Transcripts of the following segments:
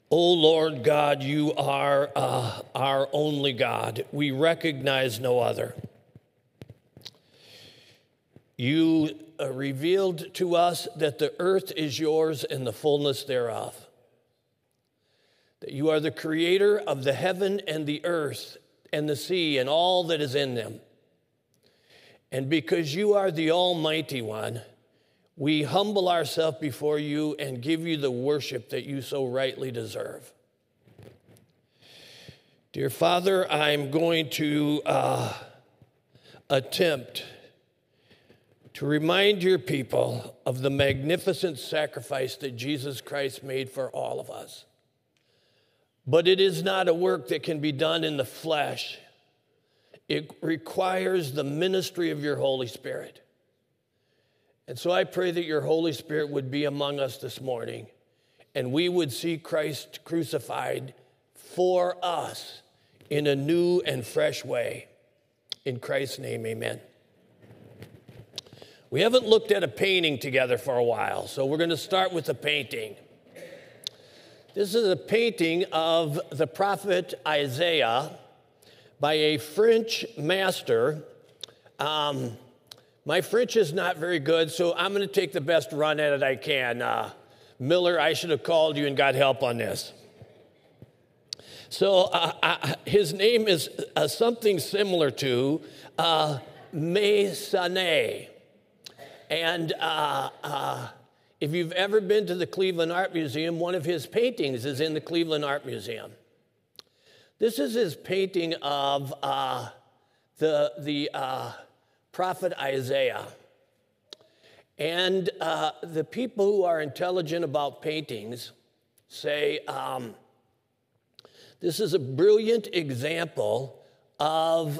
O Lord God, you are our only God. We recognize no other. You revealed to us that the earth is yours and the fullness thereof. That you are the creator of the heaven and the earth and the sea and all that is in them. And because you are the Almighty One, we humble ourselves before you and give you the worship that you so rightly deserve. Dear Father, I'm going to attempt to remind your people of the magnificent sacrifice that Jesus Christ made for all of us. But it is not a work that can be done in the flesh. It requires the ministry of your Holy Spirit. And so I pray that your Holy Spirit would be among us this morning, and we would see Christ crucified for us in a new and fresh way. In Christ's name, amen. We haven't looked at a painting together for a while, so we're going to start with a painting. This is a painting of the prophet Isaiah by a French master. My French is not very good, so I'm going to take the best run at it I can. Miller, I should have called you and got help on this. So his name is something similar to Massenet. And if you've ever been to the Cleveland Art Museum, one of his paintings is in the Cleveland Art Museum. This is his painting of the prophet Isaiah. And the people who are intelligent about paintings say this is a brilliant example of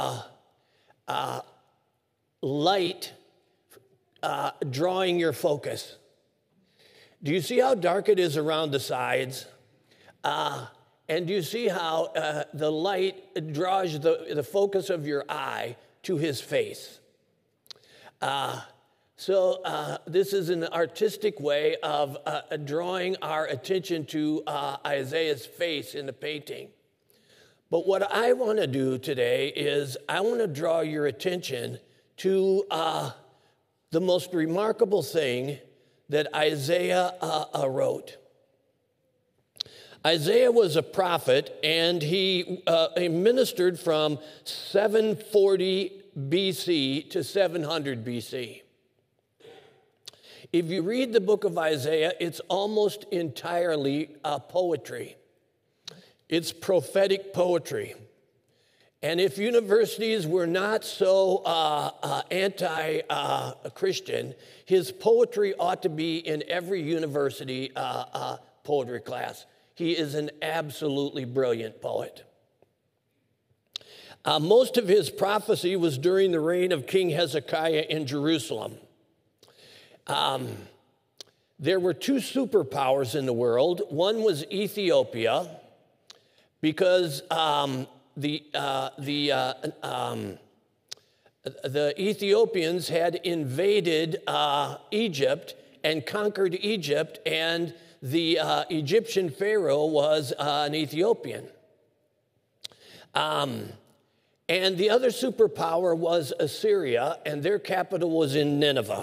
light drawing your focus. Do you see how dark it is around the sides? And do you see how the light draws the focus of your eye to his face? So this is an artistic way of drawing our attention to Isaiah's face in the painting. But what I want to do today is I want to draw your attention to the most remarkable thing that Isaiah wrote. Isaiah was a prophet, and he ministered from 740 BC to 700 BC. If you read the book of Isaiah, it's almost entirely poetry. It's prophetic poetry. And if universities were not so anti-Christian, his poetry ought to be in every university poetry class. He is an absolutely brilliant poet. Most of his prophecy was during the reign of King Hezekiah in Jerusalem. There were two superpowers in the world. One was Ethiopia, because the Ethiopians had invaded Egypt and conquered Egypt, and the Egyptian pharaoh was an Ethiopian. And the other superpower was Assyria, and their capital was in Nineveh.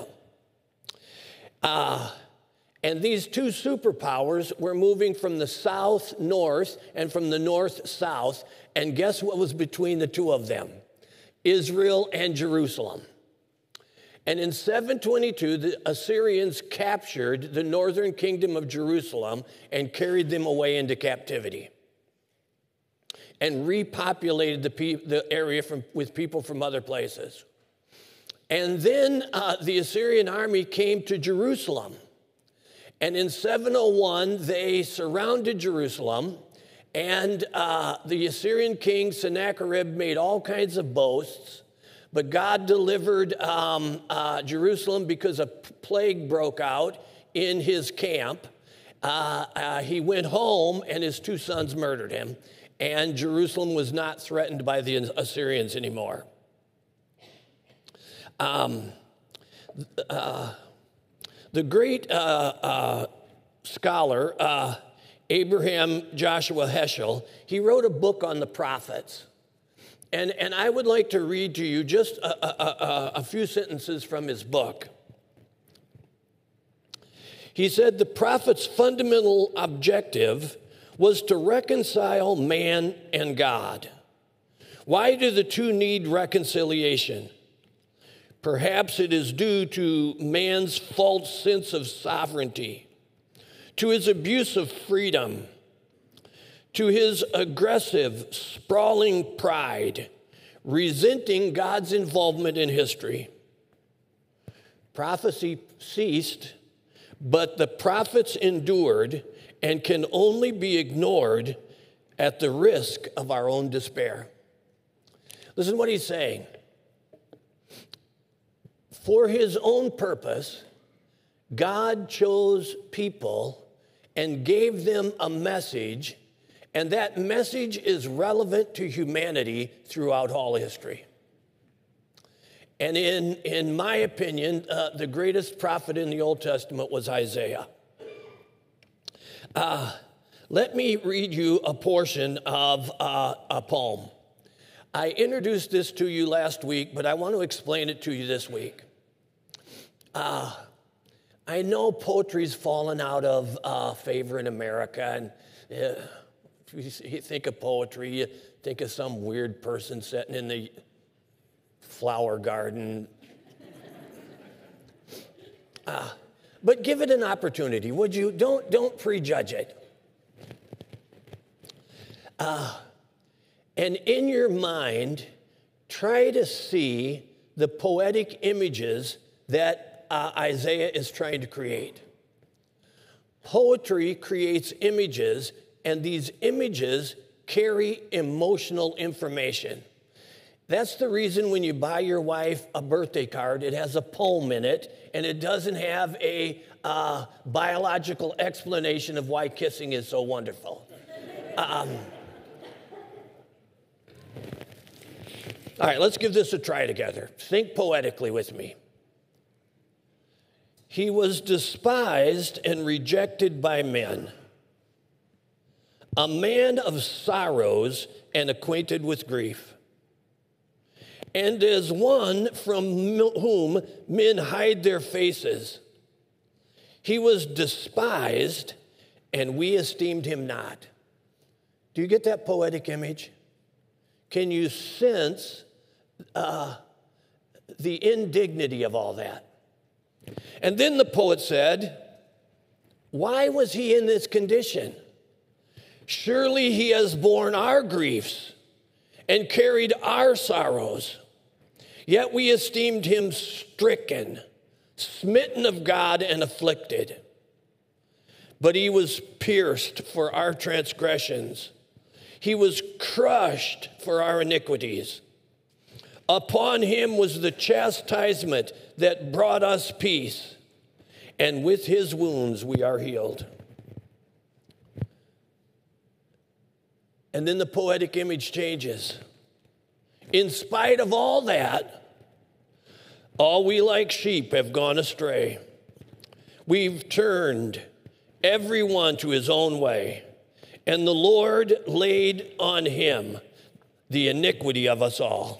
And these two superpowers were moving from the south-north and from the north-south. And guess what was between the two of them? Israel and Jerusalem. And in 722, the Assyrians captured the northern kingdom of Jerusalem and carried them away into captivity and repopulated the area with people from other places. And then the Assyrian army came to Jerusalem. And in 701, they surrounded Jerusalem, and the Assyrian king Sennacherib made all kinds of boasts, but God delivered Jerusalem because a plague broke out in his camp. He went home, and his two sons murdered him, and Jerusalem was not threatened by the Assyrians anymore. The great scholar Abraham Joshua Heschel, he wrote a book on the prophets. And I would like to read to you just a few sentences from his book. He said the prophet's fundamental objective was to reconcile man and God. Why do the two need reconciliation? Perhaps it is due to man's false sense of sovereignty, to his abuse of freedom, to his aggressive, sprawling pride, resenting God's involvement in history. Prophecy ceased, but the prophets endured and can only be ignored at the risk of our own despair. Listen to what he's saying. For his own purpose, God chose people and gave them a message, and that message is relevant to humanity throughout all history. And in my opinion, the greatest prophet in the Old Testament was Isaiah. Let me read you a portion of a poem. I introduced this to you last week, but I want to explain it to you this week. I know poetry's fallen out of favor in America, and if you think of poetry, you think of some weird person sitting in the flower garden. But give it an opportunity, would you? Don't prejudge it. And in your mind, try to see the poetic images that Isaiah is trying to create. Poetry creates images, and these images carry emotional information. That's the reason when you buy your wife a birthday card, it has a poem in it, and it doesn't have a biological explanation of why kissing is so wonderful. All right, let's give this a try together. Think poetically with me. He was despised and rejected by men, a man of sorrows and acquainted with grief. And as one from whom men hide their faces, he was despised, and we esteemed him not. Do you get that poetic image? Can you sense the indignity of all that? And then the poet said, why was he in this condition? Surely he has borne our griefs and carried our sorrows. Yet we esteemed him stricken, smitten of God, and afflicted. But he was pierced for our transgressions. He was crushed for our iniquities. Upon him was the chastisement that brought us peace, and with his wounds we are healed. And then the poetic image changes. In spite of all that, all we like sheep have gone astray. We've turned everyone to his own way, and the Lord laid on him the iniquity of us all.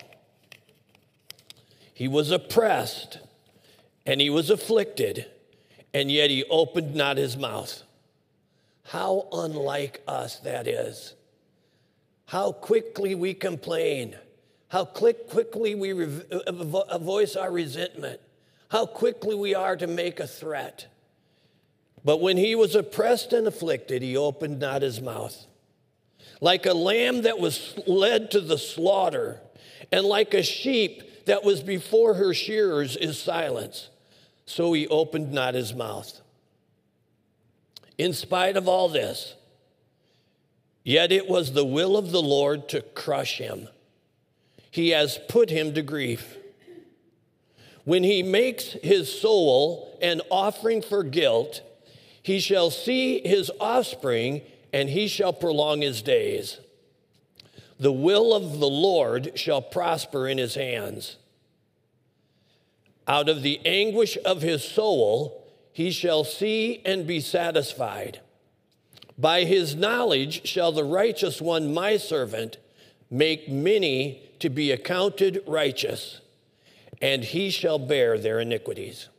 He was oppressed, and he was afflicted, and yet he opened not his mouth. How unlike us that is. How quickly we complain. How quickly we voice our resentment. How quickly we are to make a threat. But when he was oppressed and afflicted, he opened not his mouth. Like a lamb that was led to the slaughter, and like a sheep that was before her shearers is silence, so he opened not his mouth. In spite of all this, yet it was the will of the Lord to crush him. He has put him to grief. When he makes his soul an offering for guilt, he shall see his offspring, and he shall prolong his days. The will of the Lord shall prosper in his hands. Out of the anguish of his soul, he shall see and be satisfied. By his knowledge shall the righteous one, my servant, make many to be accounted righteous, and he shall bear their iniquities.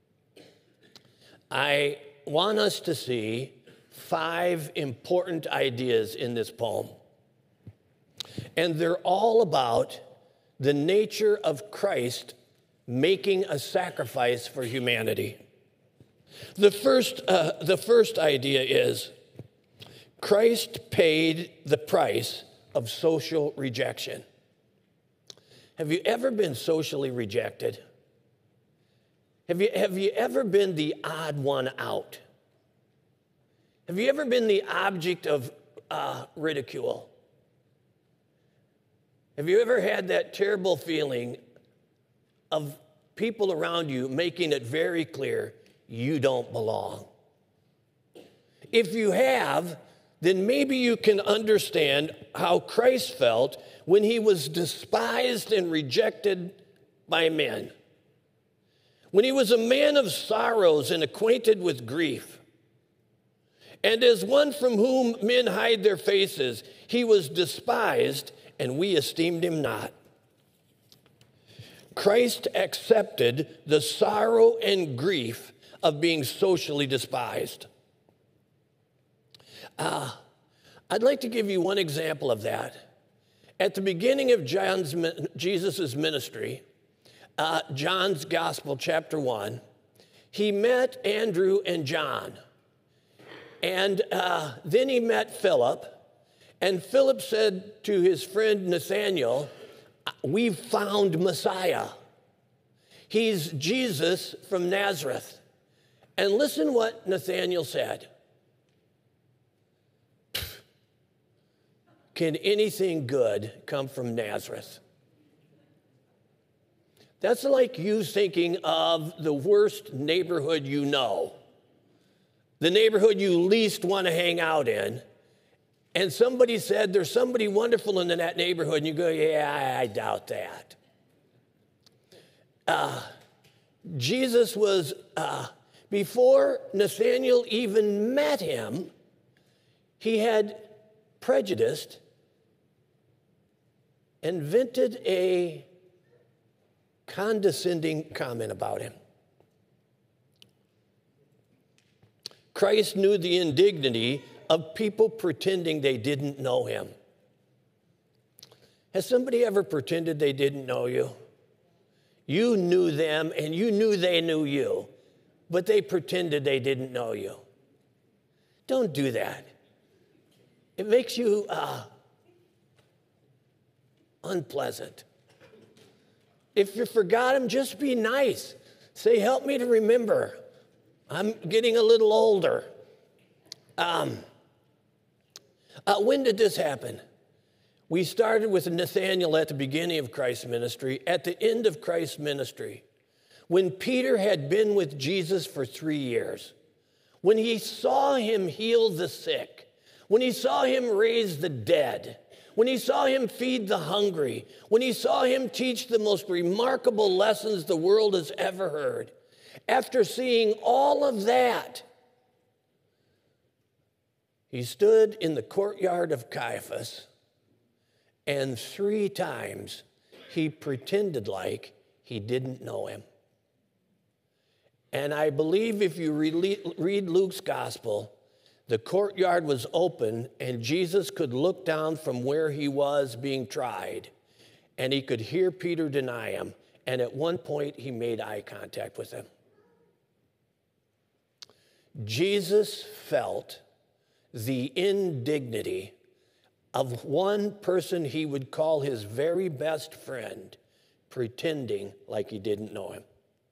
I want us to see 5 important ideas in this poem. And they're all about the nature of Christ making a sacrifice for humanity. The first idea is Christ paid the price of social rejection. Have you ever been socially rejected? Have you ever been the odd one out? Have you ever been the object of ridicule? Have you ever had that terrible feeling of people around you making it very clear you don't belong? If you have, then maybe you can understand how Christ felt when he was despised and rejected by men. When he was a man of sorrows and acquainted with grief. And as one from whom men hide their faces, he was despised, and we esteemed him not. Christ accepted the sorrow and grief of being socially despised. I'd like to give you one example of that. At the beginning of Jesus' ministry, John's Gospel, chapter 1, he met Andrew and John. And then he met Philip. And Philip said to his friend Nathanael, "We've found Messiah. He's Jesus from Nazareth." And listen what Nathanael said. "Can anything good come from Nazareth?" That's like you thinking of the worst neighborhood you know, the neighborhood you least want to hang out in, and somebody said there's somebody wonderful in that neighborhood, and you go, "Yeah, I doubt that." Jesus was, before Nathanael even met him, he had prejudiced and vented a condescending comment about him. Christ knew the indignity of people pretending they didn't know him. Has somebody ever pretended they didn't know you? You knew them and you knew they knew you, but they pretended they didn't know you. Don't do that. It makes you unpleasant. If you forgot him, just be nice. Say, "Help me to remember. I'm getting a little older." When did this happen? We started with Nathanael at the beginning of Christ's ministry. At the end of Christ's ministry, when Peter had been with Jesus for 3 years, when he saw him heal the sick, when he saw him raise the dead, when he saw him feed the hungry, when he saw him teach the most remarkable lessons the world has ever heard, after seeing all of that, he stood in the courtyard of Caiaphas, and 3 times he pretended like he didn't know him. And I believe if you read Luke's gospel, the courtyard was open, and Jesus could look down from where he was being tried, and he could hear Peter deny him. And at one point, he made eye contact with him. Jesus felt the indignity of one person he would call his very best friend pretending like he didn't know him.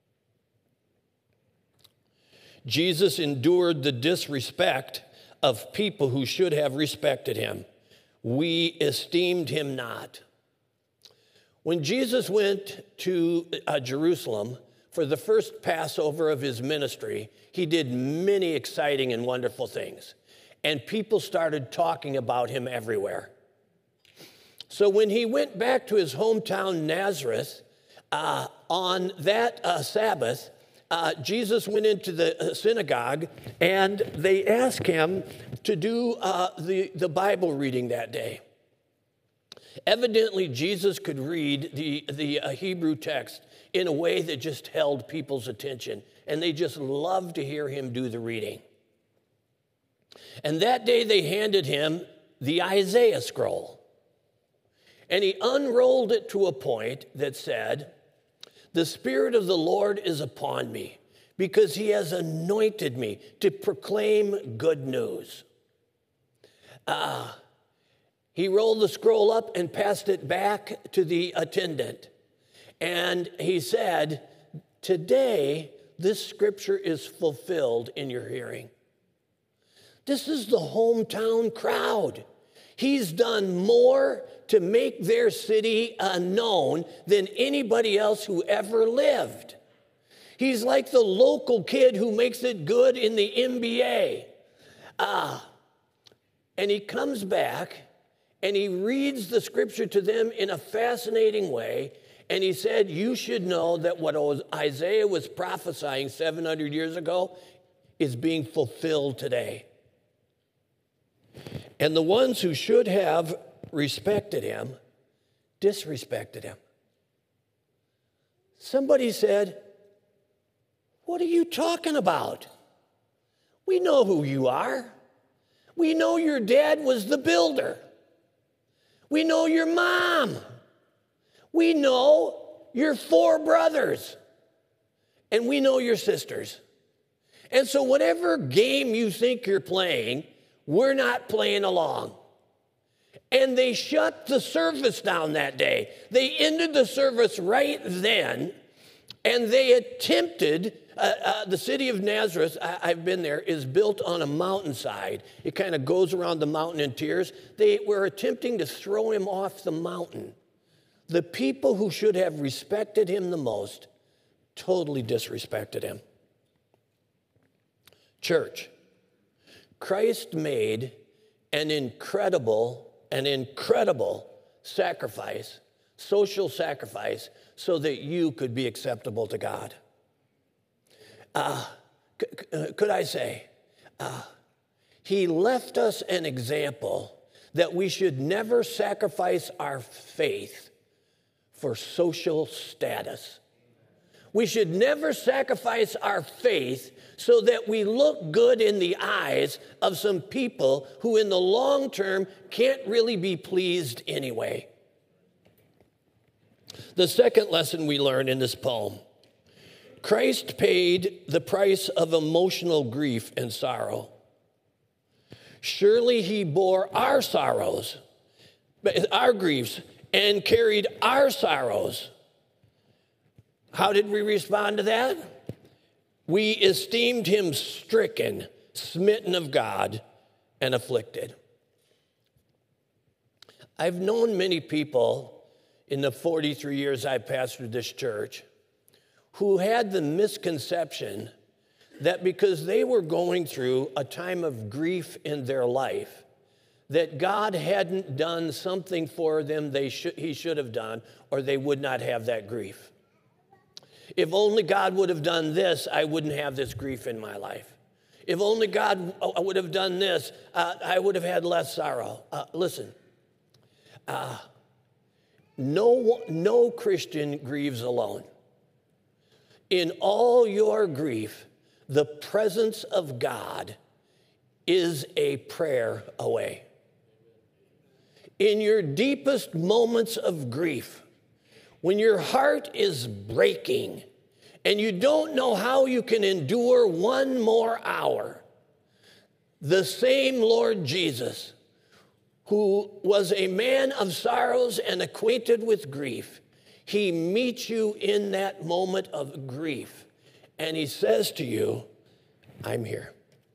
Jesus endured the disrespect of people who should have respected him. We esteemed him not. When Jesus went to Jerusalem for the first Passover of his ministry, he did many exciting and wonderful things. And people started talking about him everywhere. So when he went back to his hometown Nazareth on that Sabbath, Jesus went into the synagogue, and they asked him to do the Bible reading that day. Evidently, Jesus could read the Hebrew text in a way that just held people's attention, and they just loved to hear him do the reading. And that day they handed him the Isaiah scroll, and he unrolled it to a point that said, "The Spirit of the Lord is upon me, because he has anointed me to proclaim good news." He rolled the scroll up and passed it back to the attendant. And he said, "Today, this scripture is fulfilled in your hearing." This is the hometown crowd. He's done more to make their city known than anybody else who ever lived. He's like the local kid who makes it good in the NBA. And he comes back and he reads the scripture to them in a fascinating way. And he said, "You should know that what Isaiah was prophesying 700 years ago is being fulfilled today." And the ones who should have respected him disrespected him. Somebody said, "What are you talking about? We know who you are. We know your dad was the builder. We know your mom. We know your 4 brothers. And we know your sisters. And so whatever game you think you're playing, we're not playing along." And they shut the service down that day. They ended the service right then, and they attempted, the city of Nazareth, I've been there, is built on a mountainside. It kind of goes around the mountain in tiers. They were attempting to throw him off the mountain. The people who should have respected him the most totally disrespected him. Church, Christ made an incredible sacrifice, social sacrifice, so that you could be acceptable to God. Could I say, he left us an example that we should never sacrifice our faith for social status. We should never sacrifice our faith so that we look good in the eyes of some people who in the long term can't really be pleased anyway. The second lesson we learn in this poem: Christ paid the price of emotional grief and sorrow. Surely he bore our sorrows, our griefs, and carried our sorrows. How did we respond to that? We esteemed him stricken, smitten of God, and afflicted. I've known many people in the 43 years I've pastored this church who had the misconception that because they were going through a time of grief in their life, that God hadn't done something for them he should have done, or they would not have that grief. If only God would have done this, I wouldn't have this grief in my life. If only God would have done this, I would have had less sorrow. Listen, no Christian grieves alone. In all your grief, the presence of God is a prayer away. In your deepest moments of grief, when your heart is breaking and you don't know how you can endure one more hour, the same Lord Jesus, who was a man of sorrows and acquainted with grief, he meets you in that moment of grief, and he says to you, "I'm here."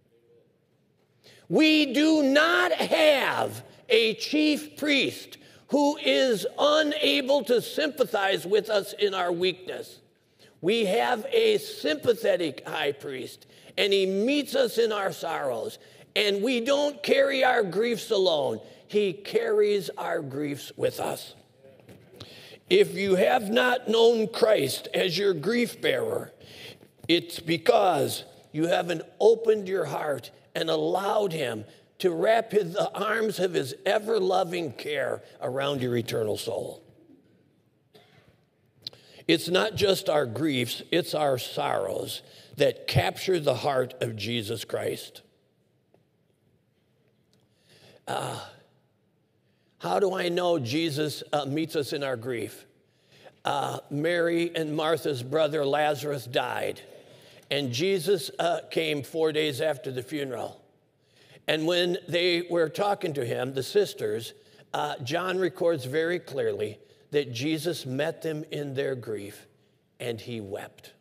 We do not have a chief priest who is unable to sympathize with us in our weakness. We have a sympathetic high priest, and he meets us in our sorrows. And we don't carry our griefs alone. He carries our griefs with us. If you have not known Christ as your grief bearer, It's because you haven't opened your heart and allowed him to wrap the arms of his ever-loving care around your eternal soul. It's not just our griefs, it's our sorrows that capture the heart of Jesus Christ. How do I know Jesus meets us in our grief? Mary and Martha's brother Lazarus died, and Jesus came 4 days after the funeral. And when they were talking to him, the sisters, John records very clearly that Jesus met them in their grief, and he wept.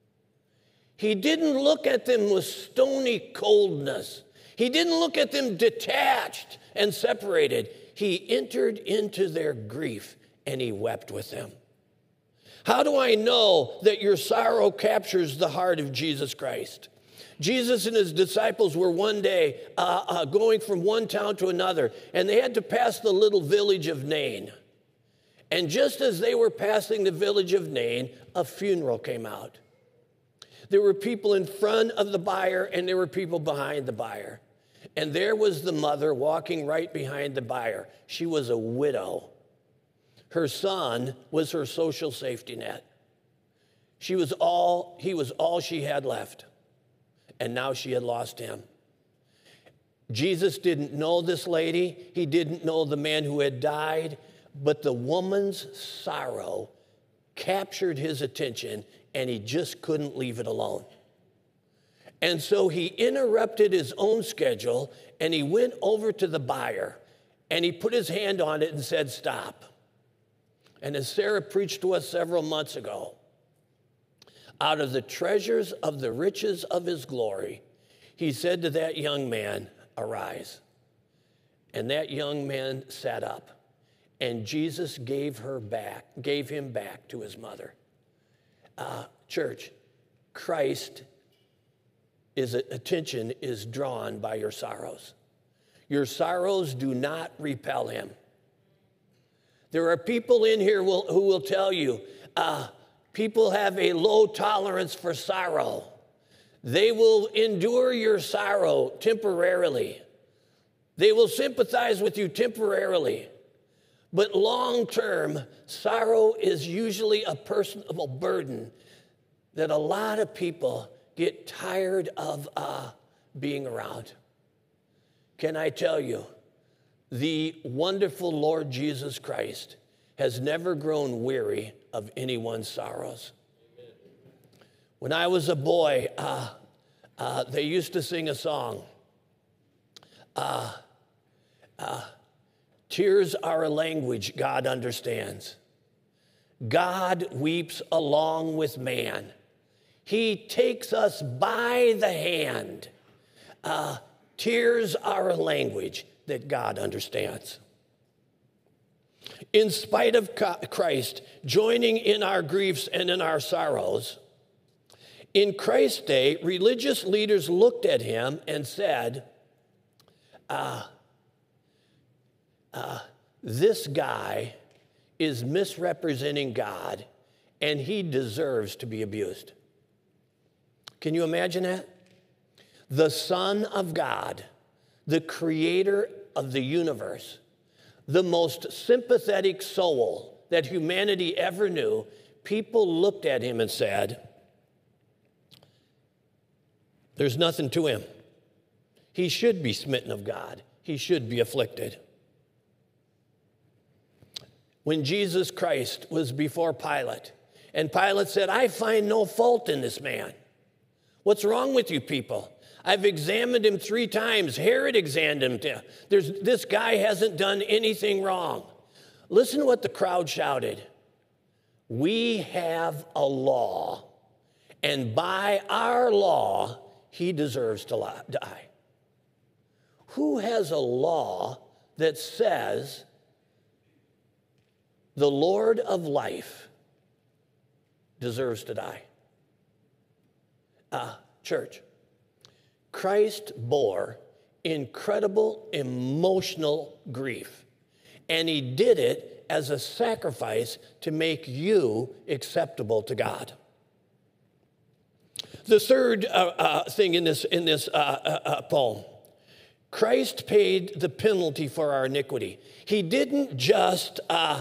He didn't look at them with stony coldness. He didn't look at them detached and separated. He entered into their grief, and he wept with them. How do I know that your sorrow captures the heart of Jesus Christ? Jesus and his disciples were one day going from one town to another, and they had to pass the little village of Nain. And just as they were passing the village of Nain, a funeral came out. There were people in front of the bier, and there were people behind the bier. And there was the mother walking right behind the bier. She was a widow. Her son was her social safety net. He was all she had left. And now she had lost him. Jesus didn't know this lady. He didn't know the man who had died. But the woman's sorrow captured his attention, and he just couldn't leave it alone. And so he interrupted his own schedule, and he went over to the bier, and he put his hand on it and said, "Stop." And as Sarah preached to us several months ago, out of the treasures of the riches of his glory, he said to that young man, "Arise." And that young man sat up, and Jesus gave him back to his mother. Church, Christ's attention is drawn by your sorrows. Your sorrows do not repel him. There are people in here who will tell you, people have a low tolerance for sorrow. They will endure your sorrow temporarily. They will sympathize with you temporarily. But long term, sorrow is usually a personal burden that a lot of people get tired of being around. Can I tell you, the wonderful Lord Jesus Christ has never grown weary of anyone's sorrows. When I was a boy, they used to sing a song. Tears are a language God understands. God weeps along with man. He takes us by the hand. Tears are a language that God understands. In spite of Christ joining in our griefs and in our sorrows, in Christ's day, religious leaders looked at him and said, this guy is misrepresenting God, and he deserves to be abused. Can you imagine that? The Son of God, the creator of the universe, the most sympathetic soul that humanity ever knew, people looked at him and said, there's nothing to him. He should be smitten of God. He should be afflicted. When Jesus Christ was before Pilate, and Pilate said, I find no fault in this man. What's wrong with you people? I've examined him 3 times. Herod examined him. This guy hasn't done anything wrong. Listen to what the crowd shouted. We have a law, and by our law, he deserves to die. Who has a law that says the Lord of life deserves to die? Church, Christ bore incredible emotional grief, and he did it as a sacrifice to make you acceptable to God. The third thing in this poem, Christ paid the penalty for our iniquity. He didn't just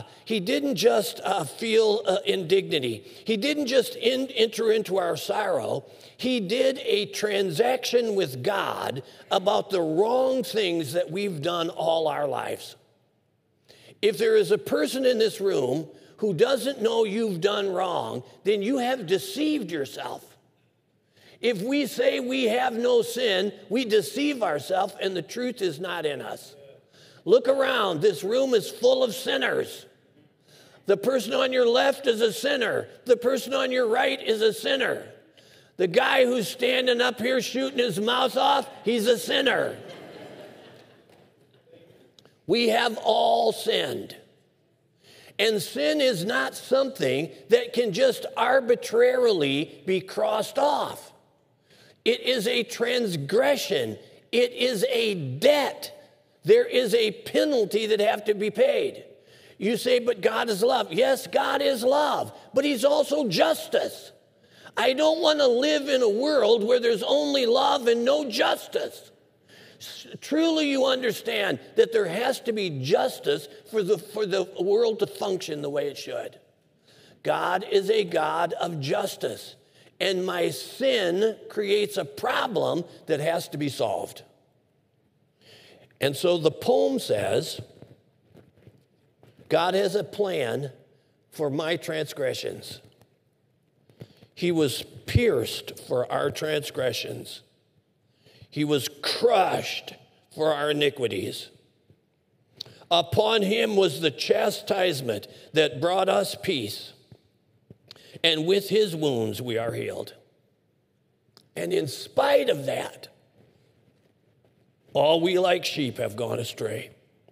feel indignity. He didn't just enter into our sorrow. He did a transaction with God about the wrong things that we've done all our lives. If there is a person in this room who doesn't know you've done wrong, then you have deceived yourself. If we say we have no sin, we deceive ourselves and the truth is not in us. Look around. This room is full of sinners. The person on your left is a sinner. The person on your right is a sinner. The guy who's standing up here shooting his mouth off, he's a sinner. We have all sinned. And sin is not something that can just arbitrarily be crossed off. It is a transgression. It is a debt. There is a penalty that have to be paid. You say, but God is love. Yes, God is love, but he's also justice. I don't want to live in a world where there's only love and no justice. Truly you understand that there has to be justice for the world to function the way it should. God is a God of justice. And my sin creates a problem that has to be solved. And so the poem says, God has a plan for my transgressions. He was pierced for our transgressions. He was crushed for our iniquities. Upon him was the chastisement that brought us peace. And with his wounds we are healed. And in spite of that, all we like sheep have gone astray.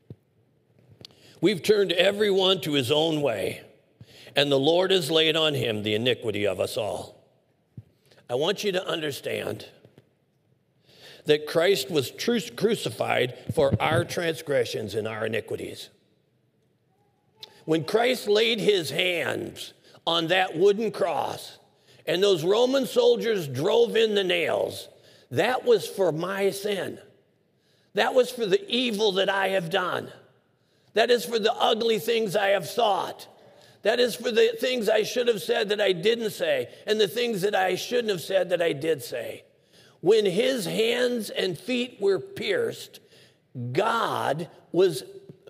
We've turned everyone to his own way, and the Lord has laid on him the iniquity of us all. I want you to understand that Christ was crucified for our transgressions and our iniquities. When Christ laid his hands on that wooden cross, and those Roman soldiers drove in the nails, that was for my sin. That was for the evil that I have done. That is for the ugly things I have thought. That is for the things I should have said that I didn't say, and the things that I shouldn't have said that I did say. When his hands and feet were pierced, God was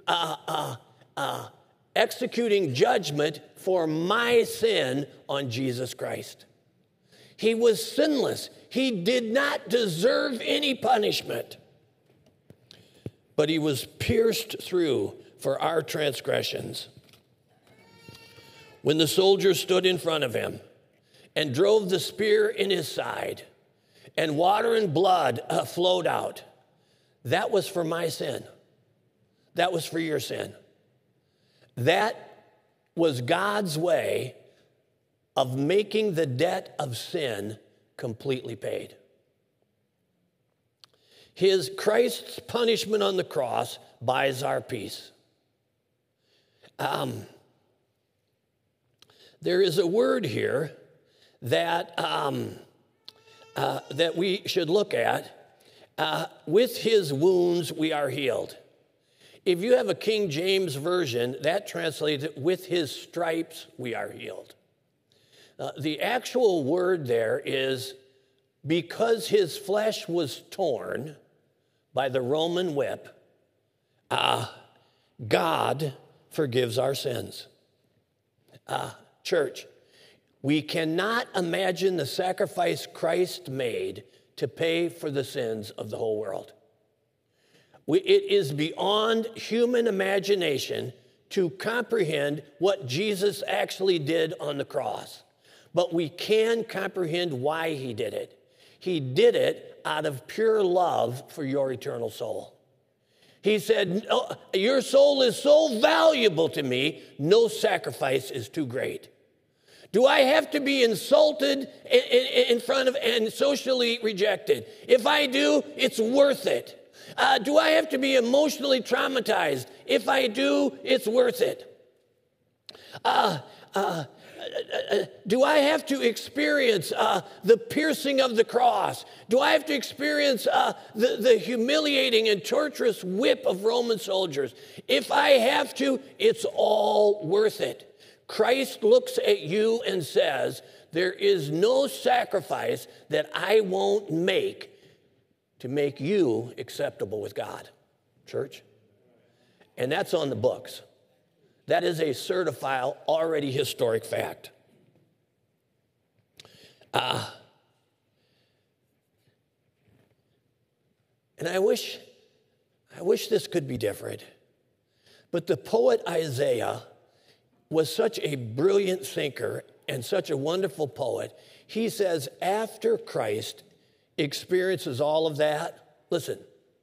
executing judgment for my sin on Jesus Christ. He was sinless. He did not deserve any punishment. But he was pierced through for our transgressions. When the soldier stood in front of him and drove the spear in his side, and water and blood flowed out, that was for my sin. That was for your sin. That was God's way of making the debt of sin completely paid. Christ's punishment on the cross buys our peace. There is a word here that we should look at. With his wounds we are healed. If you have a King James version, that translates it, with his stripes we are healed. The actual word there is, because his flesh was torn by the Roman whip, God forgives our sins. Church, we cannot imagine the sacrifice Christ made to pay for the sins of the whole world. It is beyond human imagination to comprehend what Jesus actually did on the cross. But we can comprehend why he did it. He did it out of pure love for your eternal soul. He said, your soul is so valuable to me, no sacrifice is too great. Do I have to be insulted in front of and socially rejected? If I do, it's worth it. Do I have to be emotionally traumatized? If I do, it's worth it. Do I have to experience the piercing of the cross? Do I have to experience the humiliating and torturous whip of Roman soldiers? If I have to, it's all worth it. Christ looks at you and says, there is no sacrifice that I won't make to make you acceptable with God, church. And that's on the books. That is a certified, already historic fact. And I wish this could be different. But the poet Isaiah was such a brilliant thinker and such a wonderful poet. He says, after Christ experiences all of that, listen,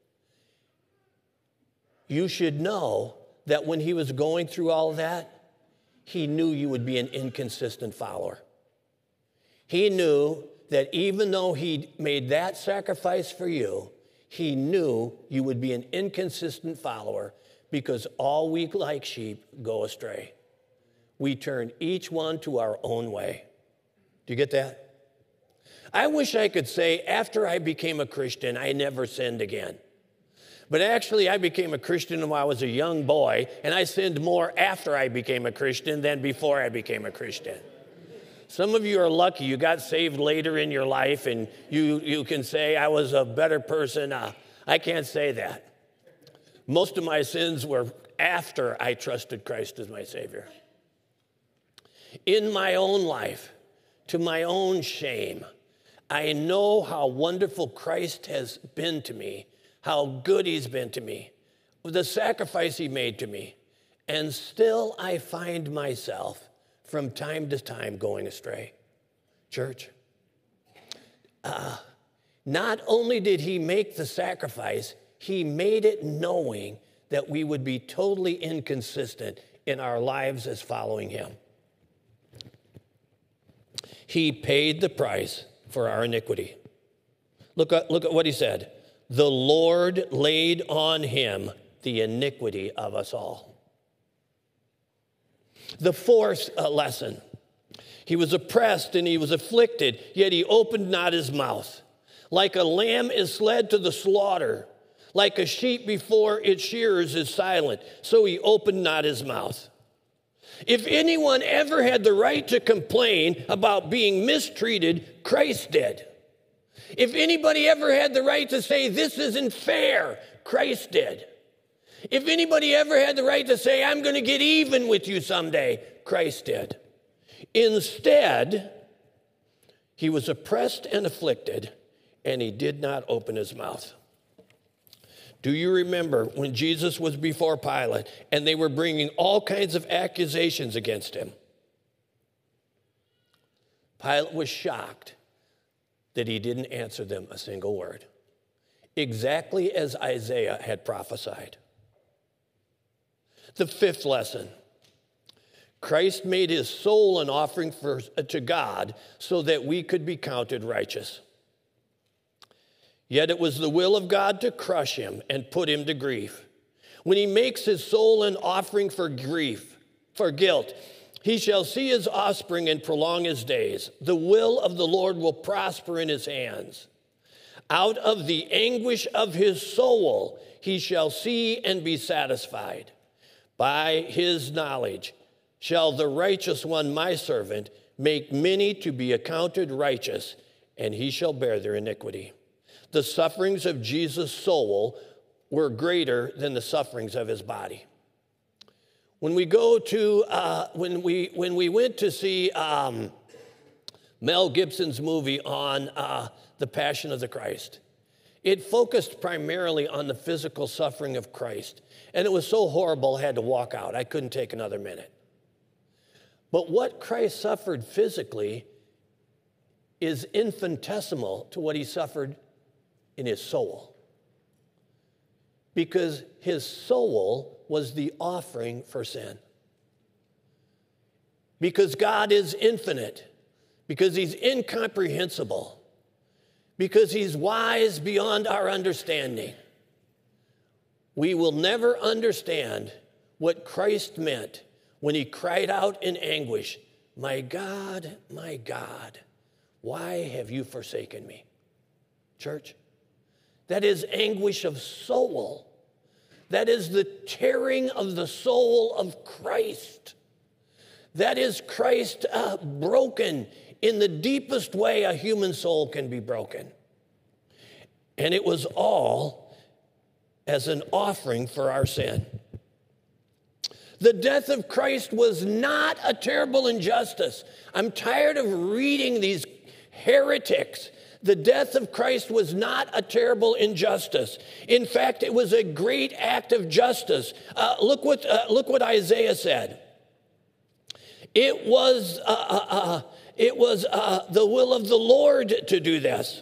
you should know that when he was going through all of that, he knew you would be an inconsistent follower. He knew that even though he made that sacrifice for you, he knew you would be an inconsistent follower because all we like sheep go astray. We turn each one to our own way. Do you get that? I wish I could say after I became a Christian, I never sinned again. But actually, I became a Christian when I was a young boy, and I sinned more after I became a Christian than before I became a Christian. Some of you are lucky. You got saved later in your life, and you can say, I was a better person. I can't say that. Most of my sins were after I trusted Christ as my Savior. In my own life, to my own shame, I know how wonderful Christ has been to me, how good he's been to me, the sacrifice he made to me. And still I find myself from time to time going astray. Church, not only did he make the sacrifice, he made it knowing that we would be totally inconsistent in our lives as following him. He paid the price for our iniquity. Look at what he said. The Lord laid on him the iniquity of us all. The fourth lesson. He was oppressed and he was afflicted, yet he opened not his mouth. Like a lamb is led to the slaughter, like a sheep before its shearers is silent, so he opened not his mouth. If anyone ever had the right to complain about being mistreated, Christ did. If anybody ever had the right to say, this isn't fair, Christ did. If anybody ever had the right to say, I'm going to get even with you someday, Christ did. Instead, he was oppressed and afflicted, and he did not open his mouth. Do you remember when Jesus was before Pilate and they were bringing all kinds of accusations against him? Pilate was shocked that he didn't answer them a single word, exactly as Isaiah had prophesied. The fifth lesson. Christ made his soul an offering to God so that we could be counted righteous. Yet it was the will of God to crush him and put him to grief. When he makes his soul an offering for guilt, he shall see his offspring and prolong his days. The will of the Lord will prosper in his hands. Out of the anguish of his soul, he shall see and be satisfied. By his knowledge shall the righteous one, my servant, make many to be accounted righteous, and he shall bear their iniquity. The sufferings of Jesus' soul were greater than the sufferings of his body. When we go to when we went to see Mel Gibson's movie on the Passion of the Christ, it focused primarily on the physical suffering of Christ, and it was so horrible I had to walk out. I couldn't take another minute. But what Christ suffered physically is infinitesimal to what he suffered in his soul, because his soul was the offering for sin. Because God is infinite, because he's incomprehensible, because he's wise beyond our understanding, we will never understand what Christ meant when he cried out in anguish, my God, why have you forsaken me? Church, that is anguish of soul. That is the tearing of the soul of Christ. That is Christ broken in the deepest way a human soul can be broken. And it was all as an offering for our sin. The death of Christ was not a terrible injustice. I'm tired of reading these heretics. The death of Christ was not a terrible injustice. In fact, it was a great act of justice. Look what Isaiah said. It was the will of the Lord to do this.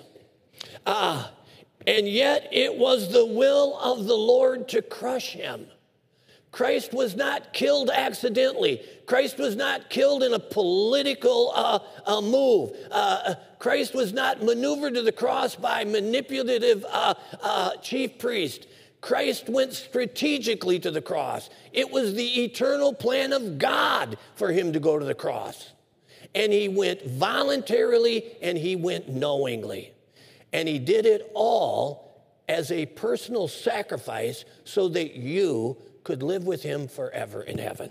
And yet it was the will of the Lord to crush him. Christ was not killed accidentally. Christ was not killed in a political move. Christ was not maneuvered to the cross by manipulative chief priest. Christ went strategically to the cross. It was the eternal plan of God for him to go to the cross. And he went voluntarily and he went knowingly. And he did it all as a personal sacrifice so that you could live with him forever in heaven.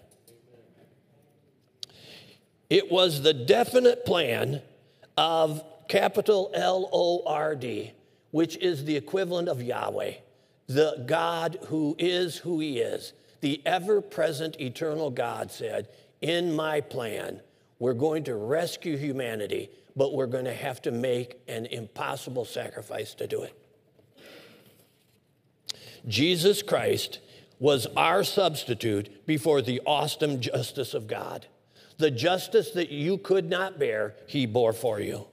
It was the definite plan of capital L-O-R-D, which is the equivalent of Yahweh, the God who is who he is. The ever-present eternal God said, in my plan, we're going to rescue humanity, but we're going to have to make an impossible sacrifice to do it. Jesus Christ was our substitute before the awesome justice of God. The justice that you could not bear, he bore for you.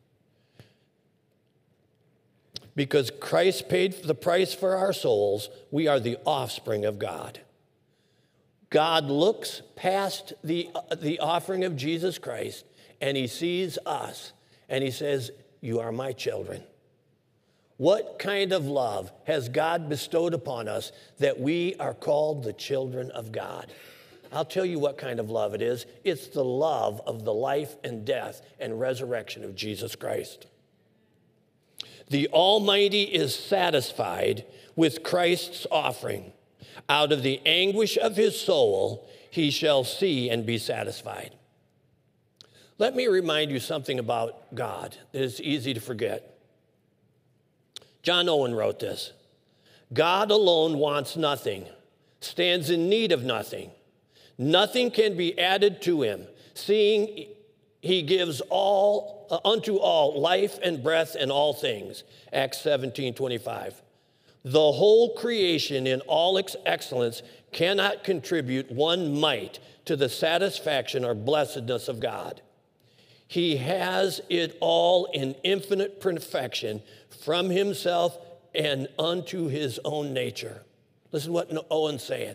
Because Christ paid the price for our souls, we are the offspring of God. God looks past the offering of Jesus Christ, and he sees us, and he says, you are my children. What kind of love has God bestowed upon us that we are called the children of God? I'll tell you what kind of love it is. It's the love of the life and death and resurrection of Jesus Christ. The Almighty is satisfied with Christ's offering. Out of the anguish of his soul, he shall see and be satisfied. Let me remind you something about God that is easy to forget. John Owen wrote this. God alone wants nothing, stands in need of nothing. Nothing can be added to him, seeing he gives unto all life and breath and all things. Acts 17:25. The whole creation in all its excellence cannot contribute one mite to the satisfaction or blessedness of God. He has it all in infinite perfection from himself and unto his own nature. Listen to what Owen's saying.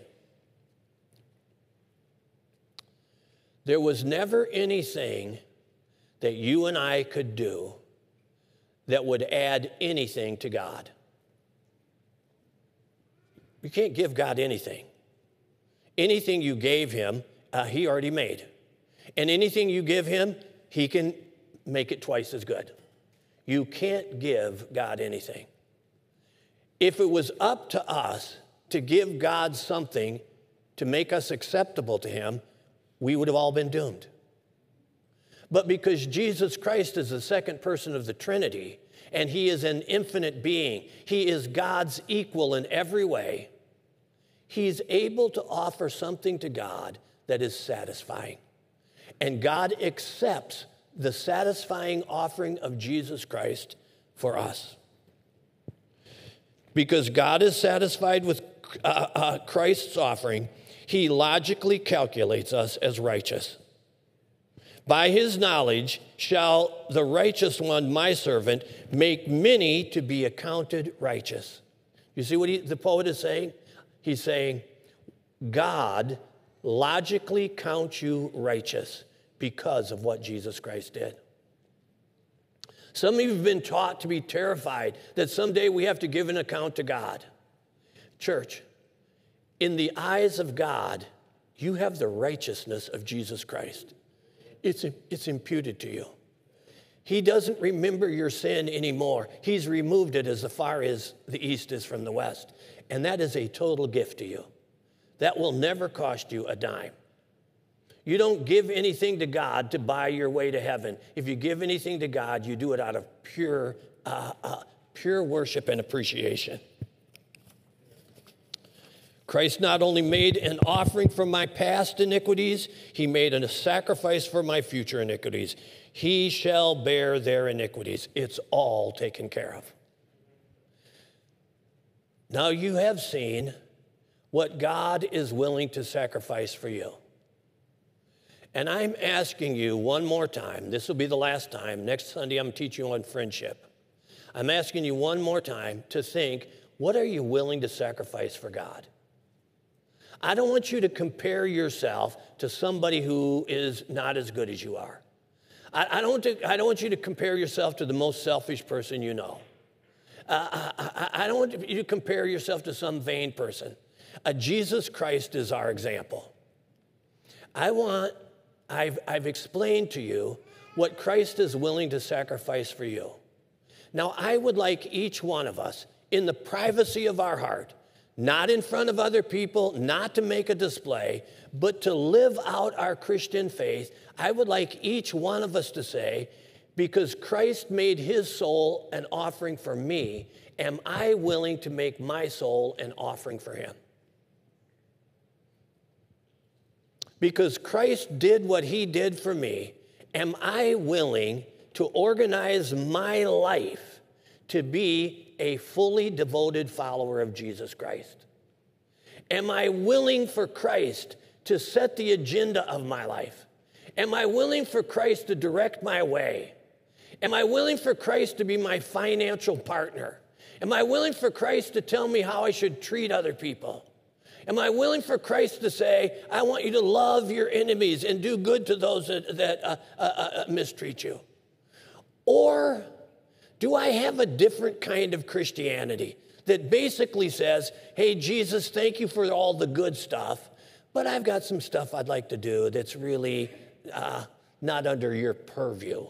There was never anything that you and I could do that would add anything to God. You can't give God anything. Anything you gave him, he already made. And anything you give him, he can make it twice as good. You can't give God anything. If it was up to us to give God something to make us acceptable to him, we would have all been doomed. But because Jesus Christ is the second person of the Trinity, and he is an infinite being, he is God's equal in every way, he's able to offer something to God that is satisfying. And God accepts the satisfying offering of Jesus Christ for us. Because God is satisfied with Christ's offering, he logically calculates us as righteous. By his knowledge shall the righteous one, my servant, make many to be accounted righteous. You see what the poet is saying? He's saying, God logically counts you righteous because of what Jesus Christ did. Some of you have been taught to be terrified that someday we have to give an account to God. Church, in the eyes of God, you have the righteousness of Jesus Christ. it's imputed to you. He doesn't remember your sin anymore. He's removed it as far as the east is from the west. And that is a total gift to you. That will never cost you a dime. You don't give anything to God to buy your way to heaven. If you give anything to God, you do it out of pure worship and appreciation. Christ not only made an offering for my past iniquities, he made a sacrifice for my future iniquities. He shall bear their iniquities. It's all taken care of. Now you have seen what God is willing to sacrifice for you. And I'm asking you one more time. This will be the last time. Next Sunday, I'm teaching you on friendship. I'm asking you one more time to think, what are you willing to sacrifice for God? I don't want you to compare yourself to somebody who is not as good as you are. I don't want you to compare yourself to the most selfish person you know. I don't want you to compare yourself to some vain person. Jesus Christ is our example. I've explained to you what Christ is willing to sacrifice for you. Now, I would like each one of us, in the privacy of our heart, not in front of other people, not to make a display, but to live out our Christian faith, I would like each one of us to say, because Christ made his soul an offering for me, am I willing to make my soul an offering for him? Because Christ did what he did for me, am I willing to organize my life to be a fully devoted follower of Jesus Christ? Am I willing for Christ to set the agenda of my life? Am I willing for Christ to direct my way? Am I willing for Christ to be my financial partner? Am I willing for Christ to tell me how I should treat other people? Am I willing for Christ to say, I want you to love your enemies and do good to those that mistreat you? Or do I have a different kind of Christianity that basically says, hey, Jesus, thank you for all the good stuff, but I've got some stuff I'd like to do that's really not under your purview.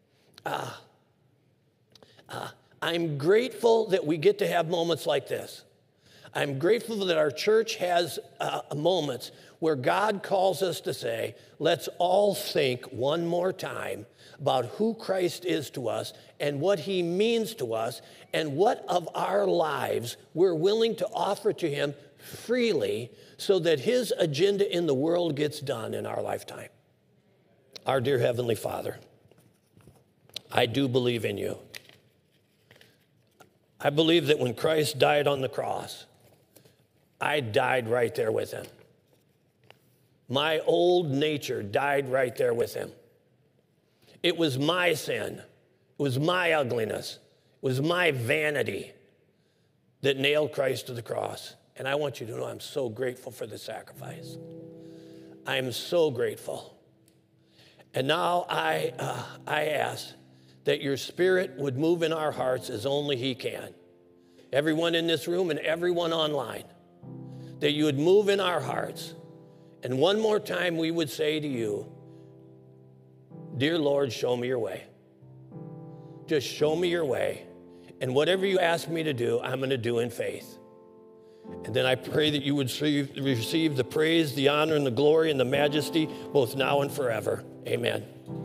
I'm grateful that we get to have moments like this. I'm grateful that our church has moments where God calls us to say, let's all think one more time about who Christ is to us and what he means to us and what of our lives we're willing to offer to him freely so that his agenda in the world gets done in our lifetime. Our dear Heavenly Father, I do believe in you. I believe that when Christ died on the cross, I died right there with him. My old nature died right there with him. It was my sin. It was my ugliness. It was my vanity that nailed Christ to the cross. And I want you to know I'm so grateful for the sacrifice. I am so grateful. And now I ask that your Spirit would move in our hearts as only he can. Everyone in this room and everyone online, that you would move in our hearts. And one more time we would say to you, dear Lord, show me your way. Just show me your way. And whatever you ask me to do, I'm going to do in faith. And then I pray that you would receive the praise, the honor, and the glory, and the majesty, both now and forever. Amen.